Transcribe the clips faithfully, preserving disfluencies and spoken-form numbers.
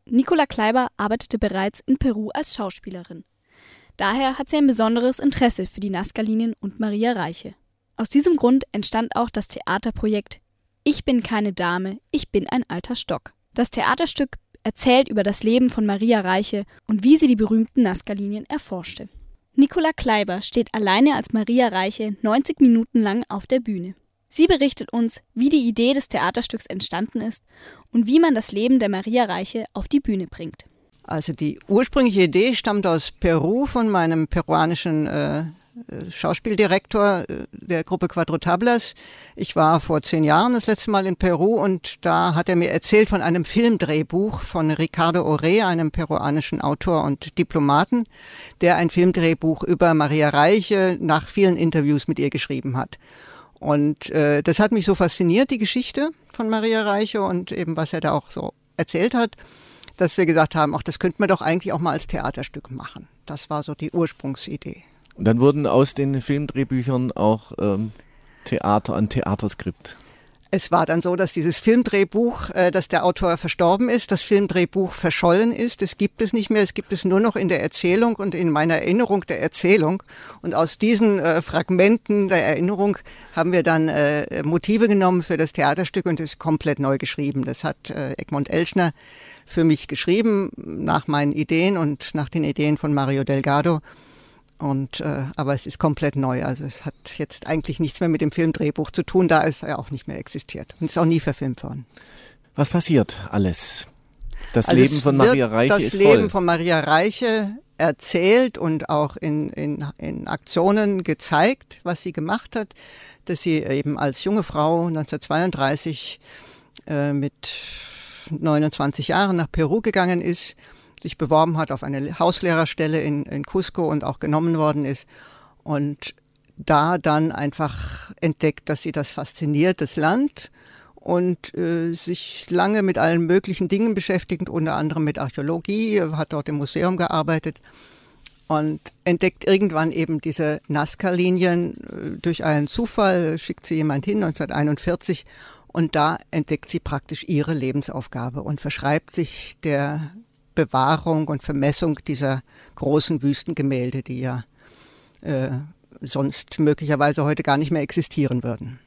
Nicola Kleiber arbeitete bereits in Peru als Schauspielerin. Daher hat sie ein besonderes Interesse für die Nazca-Linien und Maria Reiche. Aus diesem Grund entstand auch das Theaterprojekt Ich bin keine Dame, ich bin ein alter Stock. Das Theaterstück erzählt über das Leben von Maria Reiche und wie sie die berühmten Nazca-Linien erforschte. Nicola Kleiber steht alleine als Maria Reiche neunzig Minuten lang auf der Bühne. Sie berichtet uns, wie die Idee des Theaterstücks entstanden ist und wie man das Leben der Maria Reiche auf die Bühne bringt. Also die ursprüngliche Idee stammt aus Peru von meinem peruanischen äh, Schauspieldirektor äh, der Gruppe Cuatro Tablas. Ich war vor zehn Jahren das letzte Mal in Peru und da hat er mir erzählt von einem Filmdrehbuch von Ricardo Oré, einem peruanischen Autor und Diplomaten, der ein Filmdrehbuch über Maria Reiche nach vielen Interviews mit ihr geschrieben hat. Und äh, das hat mich so fasziniert, die Geschichte von Maria Reiche und eben was er da auch so erzählt hat, dass wir gesagt haben, ach, das könnten wir doch eigentlich auch mal als Theaterstück machen. Das war so die Ursprungsidee. Und dann wurden aus den Filmdrehbüchern auch ähm, Theater, ein Theaterskript. Es war dann so, dass dieses Filmdrehbuch, äh, dass der Autor verstorben ist, das Filmdrehbuch verschollen ist. Es gibt es nicht mehr, es gibt es nur noch in der Erzählung und in meiner Erinnerung der Erzählung. Und aus diesen äh, Fragmenten der Erinnerung haben wir dann äh, Motive genommen für das Theaterstück und es komplett neu geschrieben. Das hat äh, Egmont Elschner für mich geschrieben, nach meinen Ideen und nach den Ideen von Mario Delgado. Und, äh, aber es ist komplett neu. Also es hat jetzt eigentlich nichts mehr mit dem Filmdrehbuch zu tun, da es ja auch nicht mehr existiert. Und ist auch nie verfilmt worden. Was passiert alles? Das also Leben von Maria Reiche ist voll. Das Leben von Maria Reiche erzählt und auch in, in, in Aktionen gezeigt, was sie gemacht hat. Dass sie eben als junge Frau neunzehnhundertzweiunddreißig äh, mit neunundzwanzig Jahren nach Peru gegangen ist, sich beworben hat auf eine Hauslehrerstelle in, in Cusco und auch genommen worden ist und da dann einfach entdeckt, dass sie das fasziniert, das Land und äh, sich lange mit allen möglichen Dingen beschäftigt, unter anderem mit Archäologie, hat dort im Museum gearbeitet und entdeckt irgendwann eben diese Nazca-Linien äh, durch einen Zufall, schickt sie jemand hin, neunzehnhunderteinundvierzig und da entdeckt sie praktisch ihre Lebensaufgabe und verschreibt sich der Bewahrung und Vermessung dieser großen Wüstengemälde, die ja äh, sonst möglicherweise heute gar nicht mehr existieren würden.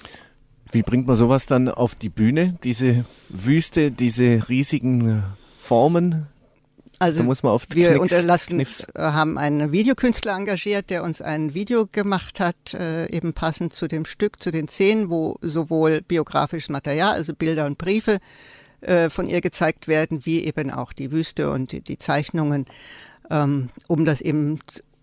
Wie bringt man sowas dann auf die Bühne, diese Wüste, diese riesigen Formen? Also da muss man auf wir Knicks, unterlassen, Kniffs. haben einen Videokünstler engagiert, der uns ein Video gemacht hat, äh, eben passend zu dem Stück, zu den Szenen, wo sowohl biografisches Material, also Bilder und Briefe, von ihr gezeigt werden, wie eben auch die Wüste und die, die Zeichnungen, ähm, um das eben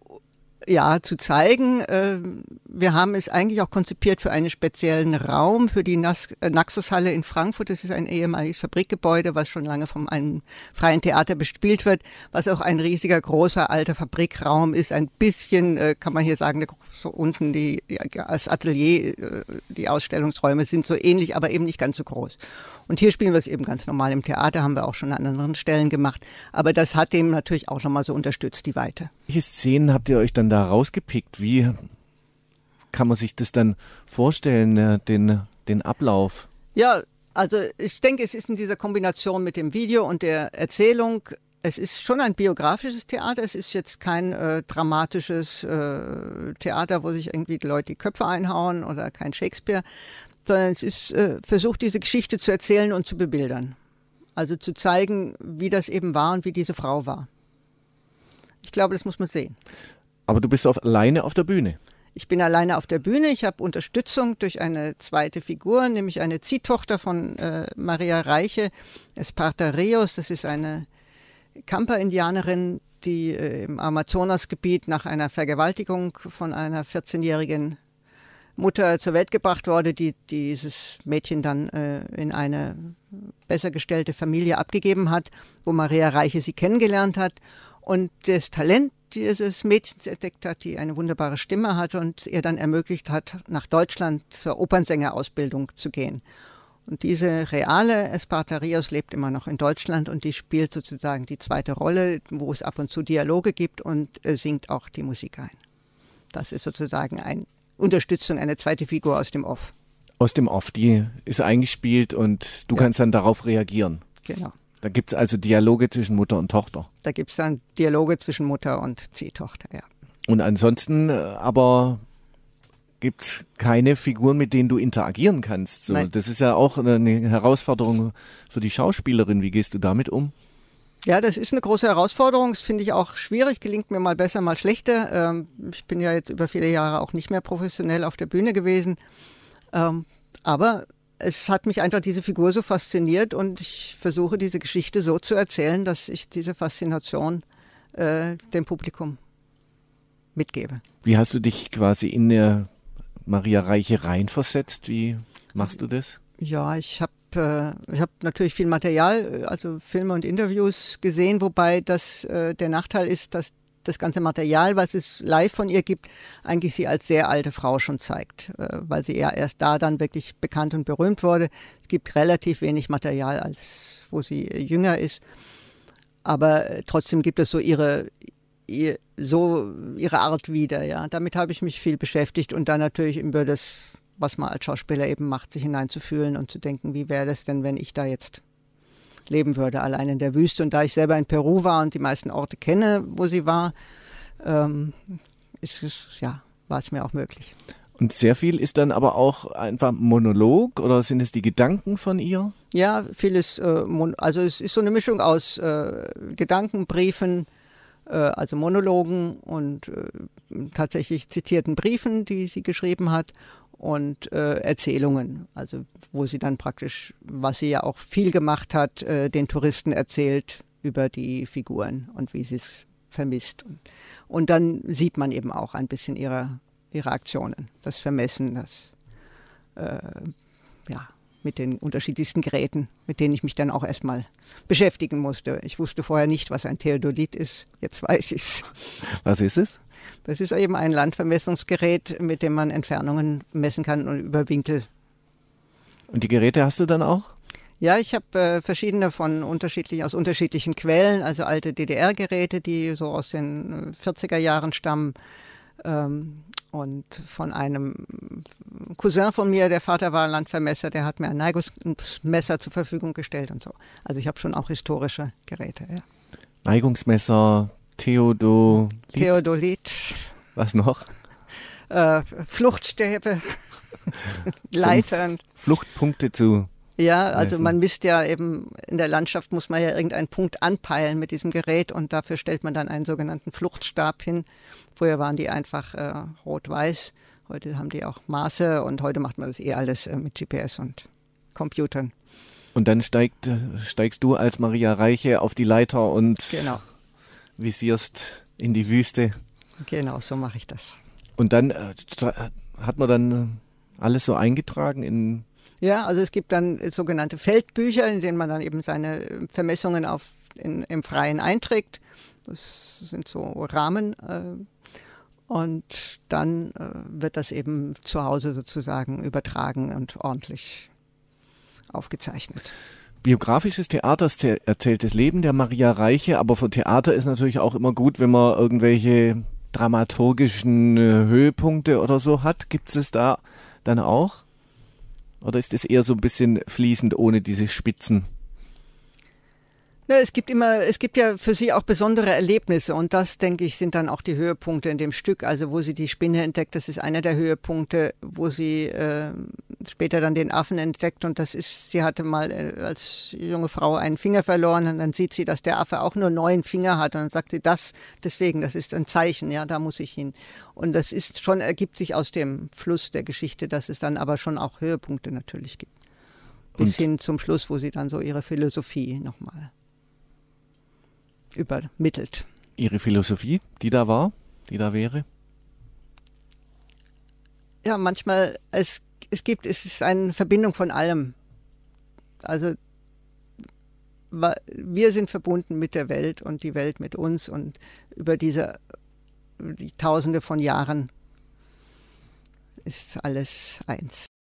ja zu zeigen. Äh, wir haben es eigentlich auch konzipiert für einen speziellen Raum, für die Nas- äh, Naxos-Halle in Frankfurt. Das ist ein ehemaliges Fabrikgebäude, was schon lange vom einem freien Theater bespielt wird, was auch ein riesiger, großer, alter Fabrikraum ist. Ein bisschen, äh, kann man hier sagen, so unten die, die als Atelier, äh, die Ausstellungsräume sind so ähnlich, aber eben nicht ganz so groß. Und hier spielen wir es eben ganz normal im Theater, haben wir auch schon an anderen Stellen gemacht. Aber das hat dem natürlich auch nochmal so unterstützt, die Weite. Welche Szenen habt ihr euch dann da rausgepickt? Wie kann man sich das dann vorstellen, den, den Ablauf? Ja, also ich denke, es ist in dieser Kombination mit dem Video und der Erzählung, es ist schon ein biografisches Theater, es ist jetzt kein äh, dramatisches äh, Theater, wo sich irgendwie die Leute die Köpfe einhauen oder kein Shakespeare, sondern es ist äh, versucht, diese Geschichte zu erzählen und zu bebildern. Also zu zeigen, wie das eben war und wie diese Frau war. Ich glaube, das muss man sehen. Aber du bist auf, alleine auf der Bühne? Ich bin alleine auf der Bühne. Ich habe Unterstützung durch eine zweite Figur, nämlich eine Ziehtochter von äh, Maria Reiche, Esparta Rios. Das ist eine Campa-Indianerin, die äh, im Amazonasgebiet nach einer Vergewaltigung von einer vierzehnjährigen Mutter zur Welt gebracht wurde, die dieses Mädchen dann äh, in eine besser gestellte Familie abgegeben hat, wo Maria Reiche sie kennengelernt hat und das Talent dieses Mädchens entdeckt hat, die eine wunderbare Stimme hat und ihr dann ermöglicht hat, nach Deutschland zur Opernsängerausbildung zu gehen. Und diese reale Esparta Rios lebt immer noch in Deutschland und die spielt sozusagen die zweite Rolle, wo es ab und zu Dialoge gibt und äh, singt auch die Musik ein. Das ist sozusagen eine Unterstützung, eine zweite Figur aus dem Off. Aus dem Off, die ist eingespielt und du ja. kannst dann darauf reagieren. Genau. Da gibt es also Dialoge zwischen Mutter und Tochter. Da gibt es dann Dialoge zwischen Mutter und Ziehtochter, ja. Und ansonsten äh, aber gibt es keine Figuren, mit denen du interagieren kannst. So, Nein. das ist ja auch eine Herausforderung für die Schauspielerin. Wie gehst du damit um? Ja, das ist eine große Herausforderung. Das finde ich auch schwierig. Gelingt mir mal besser, mal schlechter. Ähm, ich bin ja jetzt über viele Jahre auch nicht mehr professionell auf der Bühne gewesen. Ähm, aber es hat mich einfach diese Figur so fasziniert und ich versuche diese Geschichte so zu erzählen, dass ich diese Faszination äh, dem Publikum mitgebe. Wie hast du dich quasi in der Maria Reiche reinversetzt? Wie machst du das? Ja, ich habe äh, ich hab natürlich viel Material, also Filme und Interviews gesehen, wobei das äh, der Nachteil ist, dass das ganze Material, was es live von ihr gibt, eigentlich sie als sehr alte Frau schon zeigt, äh, weil sie ja erst da dann wirklich bekannt und berühmt wurde. Es gibt relativ wenig Material, als wo sie jünger ist, aber äh, trotzdem gibt es so ihre ihr, so ihre Art wieder. Ja, damit habe ich mich viel beschäftigt und dann natürlich über das, was man als Schauspieler eben macht, sich hineinzufühlen und zu denken, wie wäre das denn, wenn ich da jetzt leben würde, allein in der Wüste. Und da ich selber in Peru war und die meisten Orte kenne, wo sie war, ähm, ist es, ja, war es mir auch möglich. Und sehr viel ist dann aber auch einfach Monolog oder sind es die Gedanken von ihr? Ja, vieles, äh, also es ist so eine Mischung aus äh, Gedanken, Briefen, äh, also Monologen und äh, tatsächlich zitierten Briefen, die sie geschrieben hat. Und äh, Erzählungen, also wo sie dann praktisch, was sie ja auch viel gemacht hat, äh, den Touristen erzählt über die Figuren und wie sie es vermisst. Und, und dann sieht man eben auch ein bisschen ihre, ihre Aktionen, das Vermessen, das äh, ja, mit den unterschiedlichsten Geräten, mit denen ich mich dann auch erstmal beschäftigen musste. Ich wusste vorher nicht, was ein Theodolit ist, jetzt weiß ich es. Was ist es? Das ist eben ein Landvermessungsgerät, mit dem man Entfernungen messen kann und über Winkel. Und die Geräte hast du dann auch? Ja, ich habe äh, verschiedene von unterschiedlichen, aus unterschiedlichen Quellen, also alte D D R-Geräte, die so aus den vierziger Jahren stammen. Ähm, und von einem Cousin von mir, der Vater war Landvermesser, der hat mir ein Neigungsmesser zur Verfügung gestellt und so. Also ich habe schon auch historische Geräte. Ja. Neigungsmesser, Theodolit. Theodolit. Was noch? Äh, Fluchtstäbe, Leitern. Fluchtpunkte zu Ja, also messen. man misst ja eben, in der Landschaft muss man ja irgendeinen Punkt anpeilen mit diesem Gerät und dafür stellt man dann einen sogenannten Fluchtstab hin. Früher waren die einfach äh, rot-weiß, heute haben die auch Maße und heute macht man das eh alles äh, mit G P S und Computern. Und dann steigt, steigst du als Maria Reiche auf die Leiter und Genau. visierst in die Wüste. Genau, so mache ich das. Und dann äh, hat man dann alles so eingetragen in... Ja, also es gibt dann sogenannte Feldbücher, in denen man dann eben seine Vermessungen auf, in, im Freien einträgt. Das sind so Rahmen. Äh, und dann äh, wird das eben zu Hause sozusagen übertragen und ordentlich aufgezeichnet. Biografisches Theater erzählt das Leben der Maria Reiche, aber für Theater ist natürlich auch immer gut, wenn man irgendwelche dramaturgischen äh, Höhepunkte oder so hat. Gibt es es da dann auch? Oder ist es eher so ein bisschen fließend ohne diese Spitzen? Ja, es gibt immer, es gibt ja für sie auch besondere Erlebnisse und das, denke ich, sind dann auch die Höhepunkte in dem Stück. Also wo sie die Spinne entdeckt, das ist einer der Höhepunkte, wo sie äh, später dann den Affen entdeckt und das ist, sie hatte mal äh, als junge Frau einen Finger verloren und dann sieht sie, dass der Affe auch nur neun Finger hat und dann sagt sie, das, deswegen, das ist ein Zeichen, ja, da muss ich hin. Und das ist schon, ergibt sich aus dem Fluss der Geschichte, dass es dann aber schon auch Höhepunkte natürlich gibt. Bis Und hin zum Schluss, wo sie dann so ihre Philosophie nochmal übermittelt. Ihre Philosophie, die da war, die da wäre? Ja, manchmal, es, es gibt, es ist eine Verbindung von allem. Also wir sind verbunden mit der Welt und die Welt mit uns und über diese die Tausende von Jahren ist alles eins.